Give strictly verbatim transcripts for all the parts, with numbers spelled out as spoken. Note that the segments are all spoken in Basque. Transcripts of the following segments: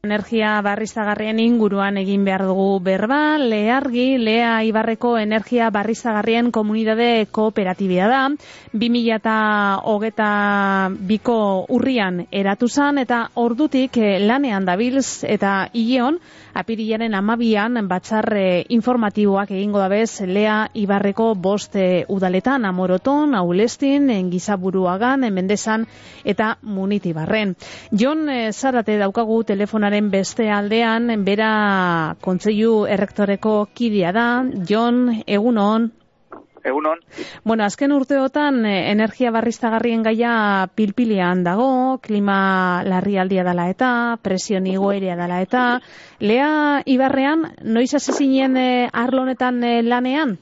Energia berriztagarrien inguruan egin behar dugu berba. Leargi, Lea Ibarreko energia berriztagarrien komunitate kooperatibia da. bi mila hogeita biko urrian eratu zan eta ordutik lanean dabilz eta hileon apirilaren hamabian batzar informatiboak egingo dabez Lea Ibarreko bost udaletan, Amoroton, Aulestin, Gizaburuagan, Mendezan eta Munitibarren. Jon Zarate daukagu telefonaren beste aldean, bera kontseilu errektoreko kidea da. Jon, egunon. Egunon. Bueno, azken urteotan energia berriztagarrien gaia pilpilean dago, klima larrialdia dela eta, presion igoerea dela eta. Lea Ibarrean, noiz hasi zinen arlo honetan lanean?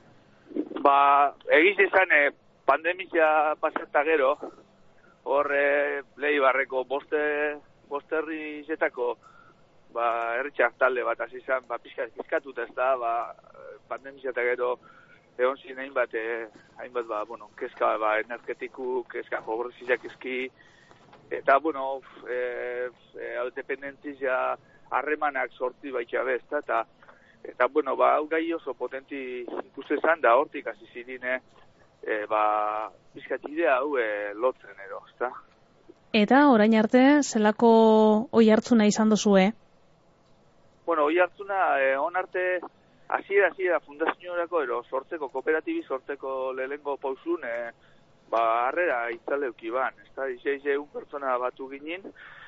Ba, egiz izan eh, pandemia pasata gero, hor eh, Lea Ibarreko boste, bosterri zetako ba, erritxak talde bat hasi izan, ba, pixka izkatuta ez da, ba, pandemia eta gero egon ziren hainbat, eh, hainbat, ba, bueno, kezka, ba, energetiku, kezka pobrezizak eski, eta, bueno, eh, eh, dependentizia harremanak sorti baitxa bezta, eta, eta, bueno, ba, hau gai oso potenti ikusten zan, da hortik hasi zirine, eh, ba, bizkatidea hau eh, lotzen ero, ezta? Eta, orain arte, zelako oi hartzuna izan dozue? Bueno, oi hartzuna, eh, on arte, hasiera hasiera fundazioarako ero sortzeko kooperatibi sortzeko lehengo pausun eh, ba harrera itzaleuki ban, ezta seiehun pertsona batu ginen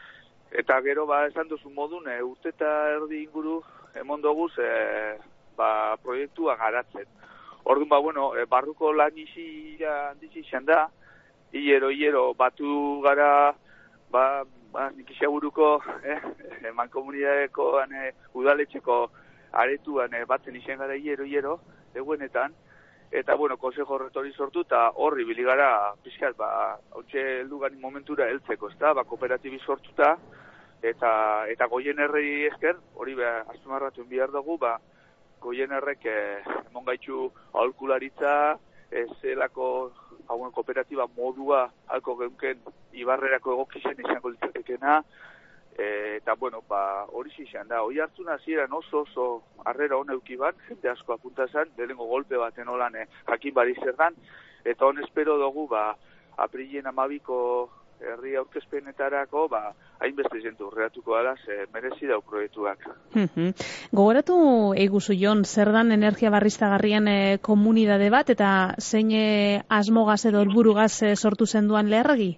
eta gero ba esan duzu modun e, urte eta erdi inguru emon doguz e, ba proiektua garatzen. Orduan ba bueno, e, barruko lan isia handizi izan da. Hilero hilero batu gara ba ba Gizaburuko eh mankomunitateeko eh, udaletxeko aretuan eh, batzen izan gara hiero-hiero, eguenetan, eta, bueno, konsejo horretori sortu, eta horri biligara, pixkat, ba, hautxe heldu gani momentura heltzeko, ez da, ba, kooperatibi sortuta, eta, eta goien herri esker, hori ba, aztumarratuen bihar dugu, ba, goien herrek eh, emon gaitxu aholkularitza, zelako hauen kooperatiba modua halko geunken Ibarrerako egokizien izango litzatekena, E, eta, bueno, ba, hori zizan da. Hoi hartzuna hasieran oso oso harrera hon eukiban, jende asko apuntazan, lehenengo golpe baten holan eh, jakin bari zer dan, eta hon espero dugu, ba, aprilien amabiko herri aurkezpenetarako, ba, hainbeste jentu urreatuko dela, ze merezi dau proiektuak. Gogoratu eiguzu, Jon, zer dan energia berriztagarrien e, komunidade bat, eta zein e, asmogaz edo helburugaz e, sortu zenduan Leargi?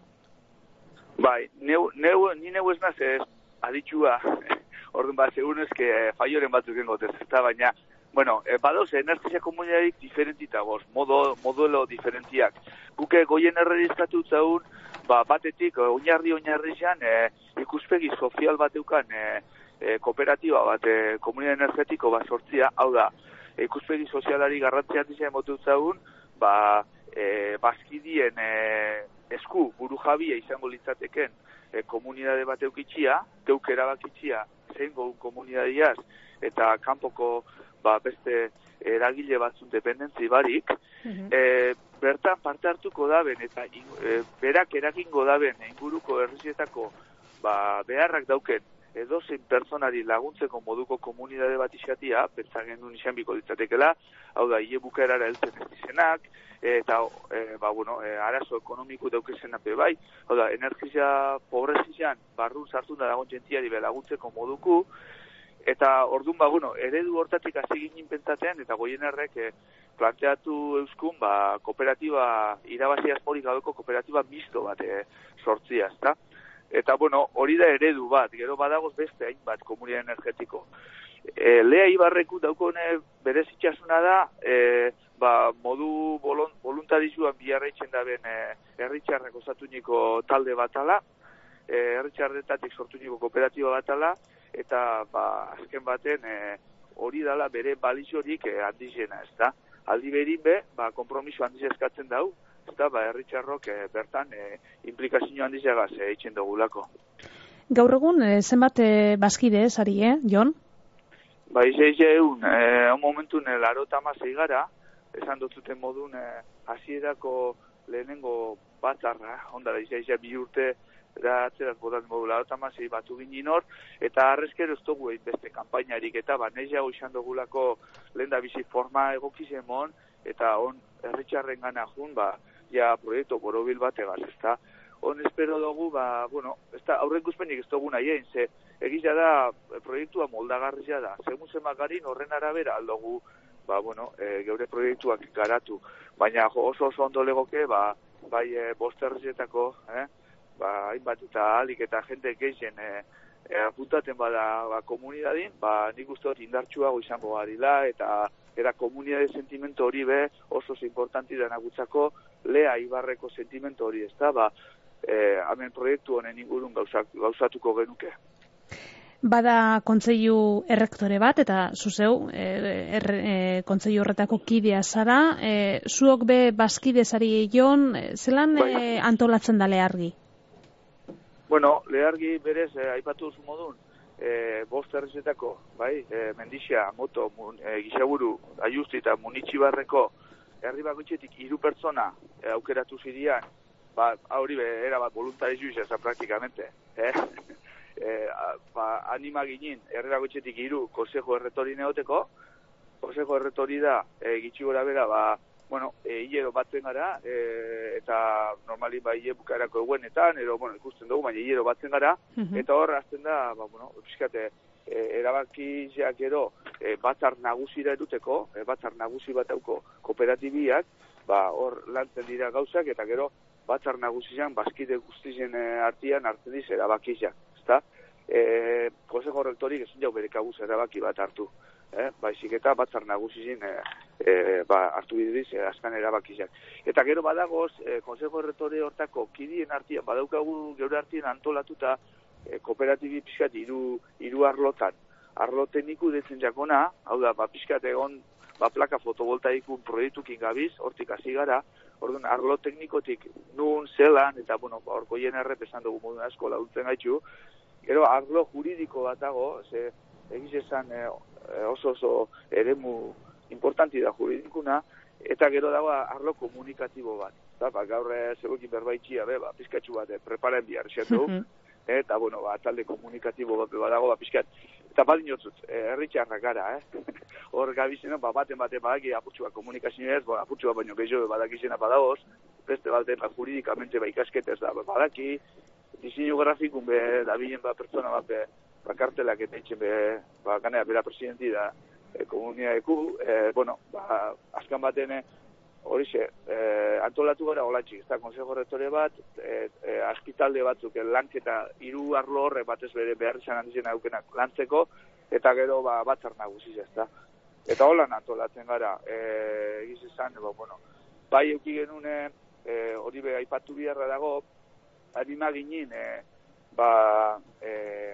Bai, neu, neu, ni neu ez naz ez aditxua, orduan bat, segun ezke eh, faioren batzuk engotez, eta baina, bueno, eh, badoz, energia komunidadik diferentita goz, modo, moduelo diferentiak. Guke goien erredizkatu zaun, ba, batetik, oinarri oinarri zan, eh, ikuspegi sozial bateukan eh, eh, kooperatiba bat, eh, komunidade energetiko bat sortzia, hau da, eh, ikuspegi sozialari garrantzian dizien motu zaun, ba, eh, bazkidien, eh, esku buru jabia izango litzateken e, komunidade bat eukitxia, geuk erabakitxia zein gogun komunidadiaz, eta kanpoko ba, beste eragile batzun dependentzi barik, uh-huh. e, bertan parte hartuko daben, eta e, berak eragingo daben inguruko herrizietako ba, beharrak dauken edozein pertsonari laguntzeko moduko komunidade bat izatia, pentsa gendun izan biko ditzatekela, hau da, hile bukaerara heltzen ez dizenak, eta, e, ba, bueno, e, arazo ekonomiku daukezen ape bai, hau da, energia pobrezizan, barrun sartu da dagoen jentiari be laguntzeko moduku, eta orduan, ba, bueno, eredu hortatik hasi ginen pentsatean, eta goien errek e, planteatu euskun, ba, kooperatiba, irabazi asmorik gabeko kooperatiba misto bat e, sortzia, ezta? Eta, bueno, hori da eredu bat, gero badagoz beste hainbat komunidade energetiko. E, Lea Ibarreku daukone berezitxasuna da, e, ba, modu bolon, voluntarizuan biarreitzen daben e, herritxarrak osatuñiko talde batala, e, herritxarretatik sortuñiko kooperatiba batala, eta ba, azken baten e, hori dala bere baliziorik e, handizena, ez da? Aldi behin be, ba, kompromiso handiz eskatzen dau, eta ba, herritxarrok e, bertan e, implikazio handizagaz e, eitzen dugulako. Gaur egun, e, zenbat e, bazkide ez ari, eh, Jon? Ba, izaiz egun, e, un momentun e, laro tamasei gara, esan dutzuten modun, hasierako e, lehenengo batzarra, ondara izaiz bi urte da atzeraz botan dugu laurogeita hamasei batu ginen hor, eta arrezkero ez dugu egin beste kanpainarik, eta ba, neziago izan dugulako lehen da bizi forma egokizen mon, eta on herritxarren gana jun, ba, ja proiektu borobil bat egaz, ezta. On espero dugu, ba, bueno, ez da, aurren guzpenik ez dugu nahi egin, ze egizia da, proiektua moldagarrizia da, segun zemagarin horren arabera aldogu, ba, bueno, e, geure proiektuak garatu, baina jo, oso oso ondo legoke, ba, bai e, bost herrietako, eh, ba, hainbat eta alik eta jende gehien e, e, apuntaten bada ba, komunidadin, ba, nik uste dut indartsuago izango garila, eta era komunidade sentimentu hori be oso importanti da nagutzako Lea Ibarreko sentimentu hori, ez da, ba, e, hemen proiektu honen ingurun gauzak, gauzatuko genuke. Bada kontseilu errektore bat, eta zuzeu, e, er, e, kontseilu horretako kidea zara, e, zuok be bazkide zari egon, zelan e, antolatzen da Leargi? Bueno, Leargi berez, e, aipatu duzu modun, e, bost herrizetako, bai, e, Mendixia, Moto, mun, e, Gixaburu, Aiusti eta Munitxibarreko herri bakoitzetik hiru pertsona e, aukeratu zirian, ba, hori be, era bat voluntarizu izan praktikamente, eh? e, ba, anima ginen, herri bakoitzetik hiru konsejo erretori neoteko, konsejo erretori da, e, gitxi gora bera, ba, bueno, e, hilero batzen gara, e, eta normali ba, hile bukarako eguenetan, ero, bueno, ikusten dugu, baina hilero batzen gara, uh-huh. Eta hor, azten da, ba, bueno, piskate, e, erabakiak gero, e, batzar nagusira eruteko, e, batzar nagusi bat auko kooperatibiak, ba, hor lantzen dira gauzak, eta gero, batzar nagusian, bazkide guztien e, artian hartzen diz erabakiak, ezta? E, Konsejo rektorik ezin jau bere kabuz erabaki bat hartu. Eh, baizik eta batzar nagusizin e, e, ba, hartu biduriz e, azkan erabakiak. Eta gero badagoz, e, Konsejo Erretore hortako kidien artian, badaukagu geure artien antolatuta e, kooperatibi pixkat iru, iru arlotan. Arlo tekniku detzen jakona, hau da, ba, pixkat egon ba, plaka fotovoltaikun proiektukin gabiz, hortik hasi gara, orduan, arlo teknikotik nun, zelan, eta, bueno, ba, orko hien errep esan dugu modun asko laguntzen gaitu, gero arlo juridiko bat dago, ze, egiz esan, e, oso oso eremu importanti da juridikuna, eta gero dago arlo komunikatibo bat. Eta ba, gaur zegoekin berbaitxia, be, ba, pizkatxu bat, preparen bihar, xatu, eta, bueno, ba, talde komunikatibo bat badago, ba, pizkat, eta baldin jotzut, herritxarrak gara, eh? Hor gabizena, ba, baten baten badaki, apurtxu bat komunikazioa ez, ba, apurtxu bat baino gehiago badakizena badagoz, beste baten, ba, juridikamente, ba, ikasketez da, ba, badaki, diseinu grafikun, be, da bilen, ba, pertsona bat, be, bakartelak eta itxen be, ba, ganea bera presidenti da e, komuniadeku, e, bueno, ba, azkan baten horixe, e, antolatu gara olatxik, ez da, konsejo rektore bat, e, e, askitalde batzuk, e, lanketa hiru arlo horre batez bere behar izan handizien aukenak lantzeko, eta gero ba, batzar nagusiz, ez da. Eta holan antolatzen gara, e, egiz esan, ba, bueno, bai euki genune, e, hori be aipatu biharra dago, anima ginen, e, ba, e,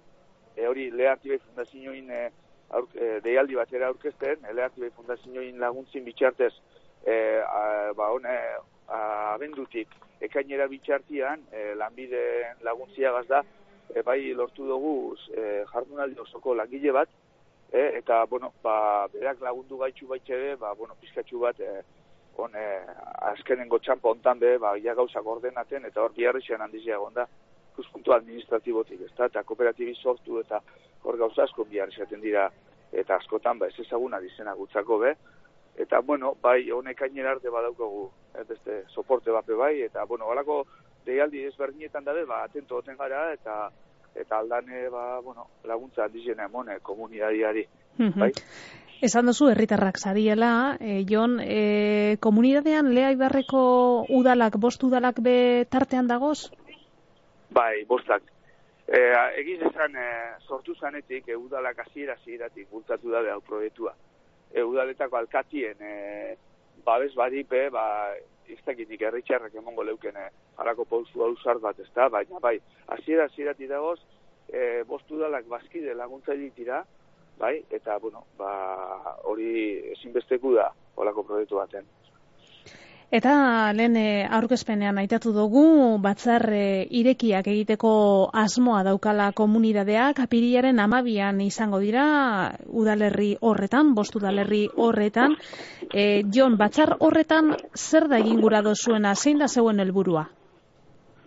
E hori Leartibei Fundazioin e, e, deialdi batera aurkezten, e, Leartibei Fundazioin laguntzin bitxartez, e, a, ba, one, abendutik ekainera bitxartian, e, lanbide laguntzia gazda, e, bai lortu dugu e, jardunaldi osoko langile bat, e, eta, bueno, ba, berak lagundu gaitxu baitxere, ba, bueno, pizkatxu bat, e, on, e, azkenengo txampa ontan be, ba, ja gauzak ordenaten, eta hor biharrizean handizia gonda. Ikuspuntu administratibotik, ez da, eta kooperatibi sortu eta hor gauza asko bihar izaten dira, eta askotan, ba, ez ezaguna dizena gutzako, be, eta, bueno, bai, honek ainera arte badaukagu, ez beste, soporte bape bai, eta, bueno, balako deialdi ezberdinetan dabe, ba, atento goten gara, eta, eta aldane, ba, bueno, laguntza handizena emone, komunidadiari, bai. Esan duzu, herritarrak zariela, e, Jon, e, komunidadean Lea Ibarreko udalak, bost udalak be tartean dagoz? Bai, bostak. E, egiz esan, e, sortu zanetik, e, udalak hasiera hasieratik bultzatu dabe hau proiektua. E, udaletako alkatien, e, babes badipe, ba, iztakitik herritxarrak emongo leuken e, harako pauzu hausart bat, ez da, baina bai, hasiera hasieratik dagoz, e, bost udalak bazkide laguntzailik dira, bai, eta, bueno, ba, hori ezinbesteku da, holako proiektu baten. Eta lehen aurkezpenean aitatu dugu, batzar e, irekiak egiteko asmoa daukala komunidadeak, apirilaren hamabian izango dira udalerri horretan, bost udalerri horretan. E, Jon, batzar horretan zer da egin gura dozuena, zein da zeuen helburua?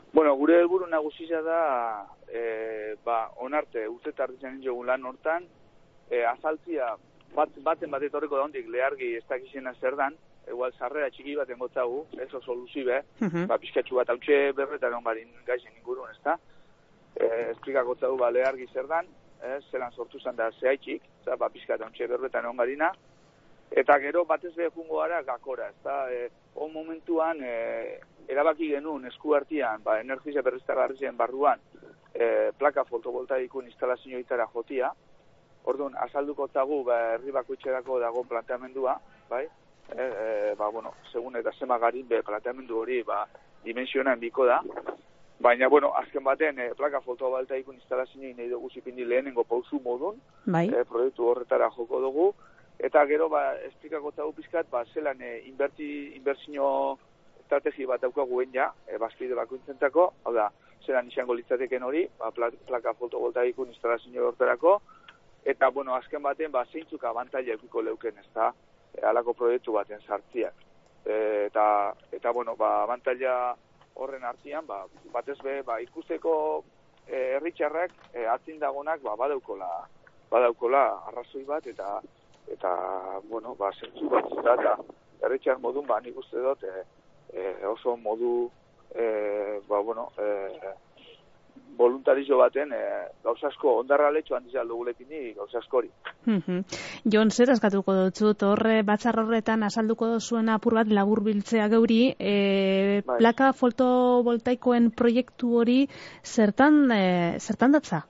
Bueno, gure helburu nagusia da, e, ba, onarte, urte tarditzen jogun lan hortan, e, azaltzia, bat, baten bat etorriko da hondik lehargi ez dakizena zer dan, igual sarrera txiki baten gotzagu, ez oso luzibe, uh -huh. ba, pizkatxu bat hautxe berretan ongarin gaizen ingurun, ez da? E, esplikak gotzagu, ba, lehargi zer dan, eh, zelan sortu zen da zehaitxik, za, ba, pizkat hautxe berretan ongarina, eta gero batez behe jungo gara gakora, ez da? E, on momentuan, e, erabaki genuen esku hartian, ba, energizia berriztagarrien barruan, e, plaka fotovoltaikun instalazioitara jotia. Orduan, azalduko zagu, ba, herri bakoitzerako dago planteamendua, bai? E, e, ba, bueno, segun eta zema garin be planteamendu hori, ba, dimensionan biko da. Baina, bueno, azken baten, e, plaka fotovoltaikun instalazioa nahi dugu zipindi lehenengo pausu modun, bai. e, proiektu horretara joko dugu, eta gero, ba, esplikako zagu pizkat, ba, zelan e, inberti, inbertsio estrategi bat daukagu guen ja, e, bazkide bakoitzentzako, hau da, zelan izango litzateken hori, ba, plaka fotovoltaikun instalazio horretarako, eta, bueno, azken baten, ba, zeintzuk abantaila eukiko leuken, ez da, e, alako proiektu baten sartziak. E, eta, eta, bueno, ba, abantaila horren artean, ba, batez be, ba, ikusteko e, herritxarrak e, atzin dagonak, ba, badaukola, badaukola arrazoi bat, eta, eta, bueno, ba, zentzu bat, eta herritxar modun, ba, nik uste dut, e, e, oso modu, e, ba, bueno, e, voluntarizio baten, e, gauzasko, ondarra letxo handizal dugulepini gauzaskori. Mm-hmm. Jon, zer eskatuko dut, horre batzar horretan azalduko duzuen apur bat labur biltzea geuri, e, bai. Plaka fotovoltaikoen proiektu hori zertan, e, zertan datza?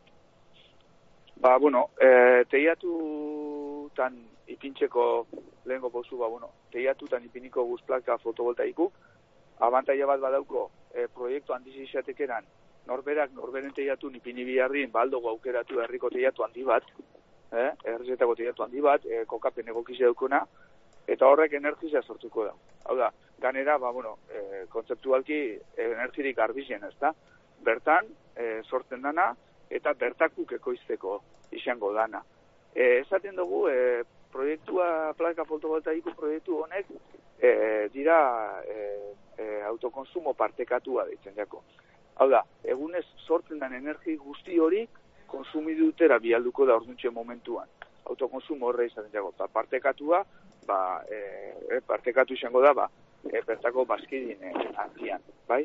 Ba, bueno, e, teiatutan ipintzeko lehenko pauzu, ba, bueno, teiatutan ipiniko guz plaka fotovoltaikuk, abantaila bat badauko e, proiektu handiz izatekeran, norberak norberen teiatu nipini biharrin, baldogo aukeratu herriko teiatu handi bat, eh, herrizetako teiatu handi bat, e, kokapen egokizia daukona, eta horrek energizia sortuko da. Hau da, ganera, ba, bueno, e, kontzeptualki energirik garbizien, ez da? Bertan, e, sortzen dana, eta bertakuk ekoizteko izango dana. E, esaten dugu, e, proiektua, plaka fotovoltaiko proiektu honek, e, dira e, e, autokonsumo partekatua deitzen jako. Hau da, egunez sortzen den energi guzti hori konsumidutera bialduko da orduntxe momentuan. Autokonsumo horre izaten jako. Ba, partekatua, ba, e, partekatu izango da, ba, e, bertako bazkidin e, antian, bai?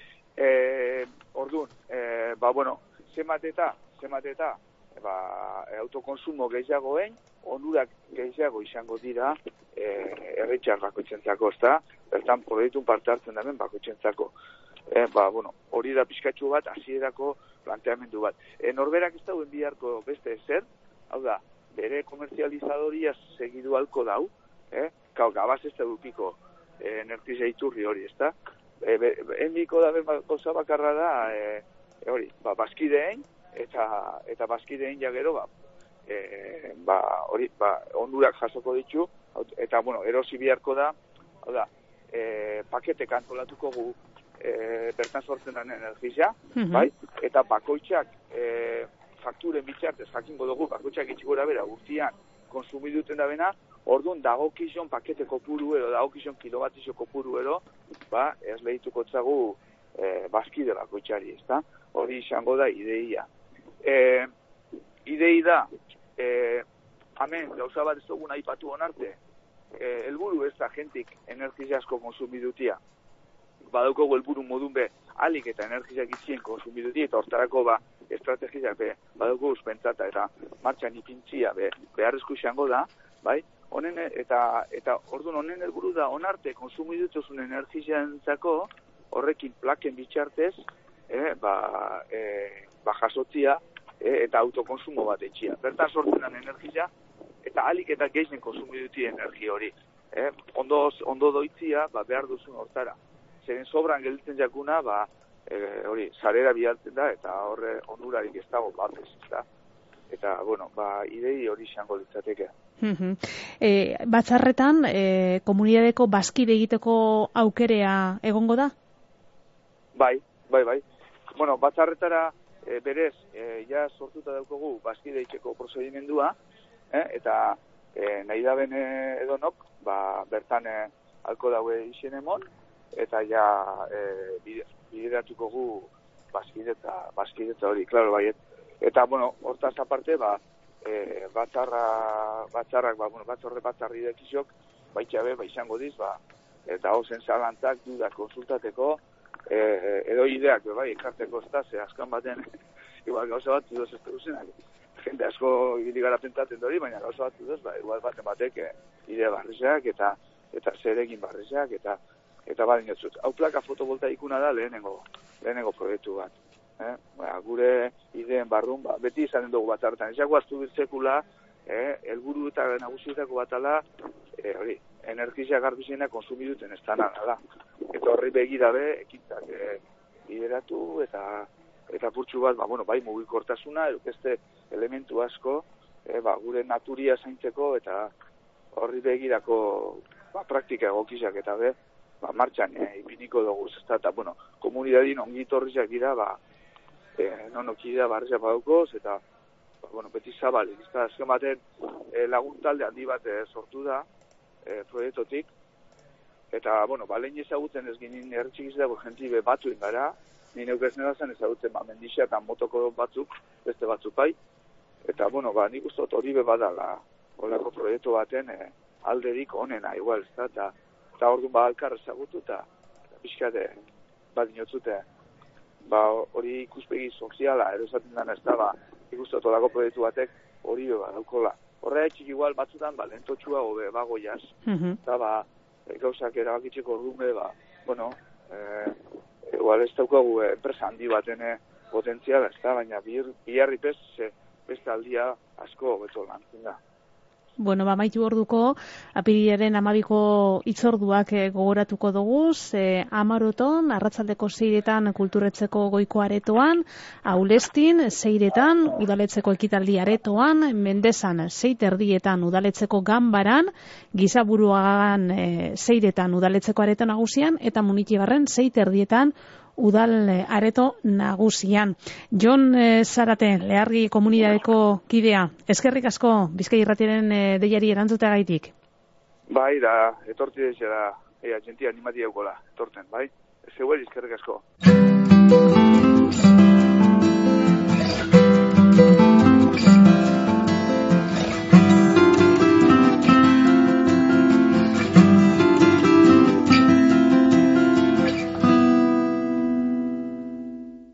E, orduan, e, ba, bueno, zemateta, zemateta, ba, autokonsumo gehiagoen, onurak gehiago izango dira e, erritxar bakoitzentzako, ez da? Bertan proiektun parte hartzen damen bakoitzentzako. E, ba, bueno, hori da pizkatxu bat, hasierako planteamendu bat. E, norberak ez dauen biharko beste ezer, hau da, bere komerzializadoria segidu halko dau, eh? Kau, gabaz ez da dupiko e, energizia iturri hori, ez da? E, enbiko da ben gauza bakarra da, e, e, hori, ba, bazkideen, eta eta bazkideen jagero, ba, e, ba, hori, ba, onurak jasoko ditu, eta, bueno, erosi biharko da, hau da, e, paketek antolatuko gu, E, bertan sortzen den energizia, mm-hmm. bai? Eta bakoitzak e, fakturen bitxartez jakingo dugu, bakoitzak itxigora bera urtian konsumiduten da bena, orduan dagokizon pakete kopuru ero, dagokizon kilobatizio kopuru ero, ba, ez lehituko tzagu e, bazkide bakoitzari, ez da? Hori izango da ideia. E, idei da, e, hemen, gauza bat ez dugun aipatu honarte, e, helburu ez da jentik energizia asko konsumidutia, badaukogu helburu modun be, alik eta energizak itzien konsumiduti, eta hortarako ba, estrategiak be, badaukogu pentsata eta martxan ipintzia be, beharrezko izango da, bai? Honen, eta, eta orduan honen helburu da, onarte konsumidutuzun energiziantzako, horrekin plaken bitxartez, eh, ba, eh, ba jasotzia, eh, eta autokonsumo bat etxia. Bertan sortzen den energizia, eta alik eta gehien konsumiduti energi hori. Eh? Ondo, ondo doitzia, ba, behar duzun hortara. Zeren sobran gelditzen jakuna, ba, e, hori, sarera bialtzen da, eta horre onurarik ez dago bat ez, da. Eta, bueno, ba, idei hori izango litzateke. Mm-hmm. E, batzarretan, e, komunidadeko bazkide egiteko aukerea egongo da? Bai, bai, bai. Bueno, batzarretara e, berez, e, ja sortuta daukogu bazkide egiteko prozedimendua, eh? Eta e, nahi da bene edonok, ba, bertan e, alko daue izen emon, eta ja e, bideratuko gu bazkideta, bazkideta hori, klaro, bai. Eta, bueno, hortaz aparte, ba, e, batzarra, batzarrak, ba, bueno, batzorde batzarri dekizok, baitxabe, ba, izango diz, ba, eta hozen zalantzak, dudak konsultateko, e, edo ideak, bai, ikarteko ez da, ze askan baten, igual gauza bat, dudoz ez duzenak. Jende asko irigara pentatzen dori, baina gauza bat dudoz, ba, igual baten batek e, idea barrizak, eta eta zeregin barrizak, eta eta badin jatzut. Hau plaka fotovoltaikuna da lehenengo, lehenengo proiektu bat. Eh? Ba, gure ideen barrun, ba, beti izanen dugu bat hartan. Ezako aztu bizekula, eh, elburu eta nagusietako batala, eh, hori, energia garbizena konsumiduten ez da nada. Eta horri begirabe, ekintzak eh, bideratu eta eta purtsu bat, ba, bueno, bai mugikortasuna, beste elementu asko, eh, ba, gure naturia zaintzeko eta horri begirako ba, praktika egokizak eta be, ba, martxan eh, ipiniko dugu, ezta, eta, bueno, komunidadin ongitorrizak dira, ba, eh, nonokidea barrizak badaukoz, eta, ba, bueno, beti zabalik, ezta, azken baten eh, laguntalde handi bat eh, sortu da, eh, proiektotik, eta, bueno, ba, lehen ezagutzen ez ginen erretxikiz dago jentibe batuen gara, nire eukez nedazen ezagutzen, ba, mendixia eta motoko batzuk, beste batzuk bai, eta, bueno, ba, nik uste hori be badala, holako proiektu baten eh, alderik onena, igual, ezta, eta eta orduan ba alkar ezagutu eta pixkate bat dinotzute ba hori ikuspegi soziala erosaten dana ez da ba ikustu olako proiektu batek hori be badaukola. Horregatik igual batzutan ba lentotxua hobe bagoiaz. Mm-hmm. Eta ba gauzak erabakitzeko orduan ba bueno, eh igual ez daukagu enpresa handi baten potentziala, ez da, baina biharripez beste aldia asko hobeto lan da. Bueno, ba, maitu orduko, apirilaren amabiko itzorduak eh, gogoratuko dugu, ze amaroton, arratsaldeko zeiretan kulturretzeko goiko aretoan, aulestin, zeiretan, udaletzeko ekitaldi aretoan, mendezan, zeit erdietan, udaletzeko ganbaran, gizaburuagan eh, zeiretan, udaletzeko areto nagusian, eta munitibarren, zeit erdietan, udal areto nagusian. Jon e, Zarate, Leargi komunidadeko kidea, eskerrik asko Bizkai Irratiaren e, deiari erantzuteagaitik. Bai, da, etorti dezera, ea, jentia animatia eukola, etorten, bai? Zeuel, eskerrik asko.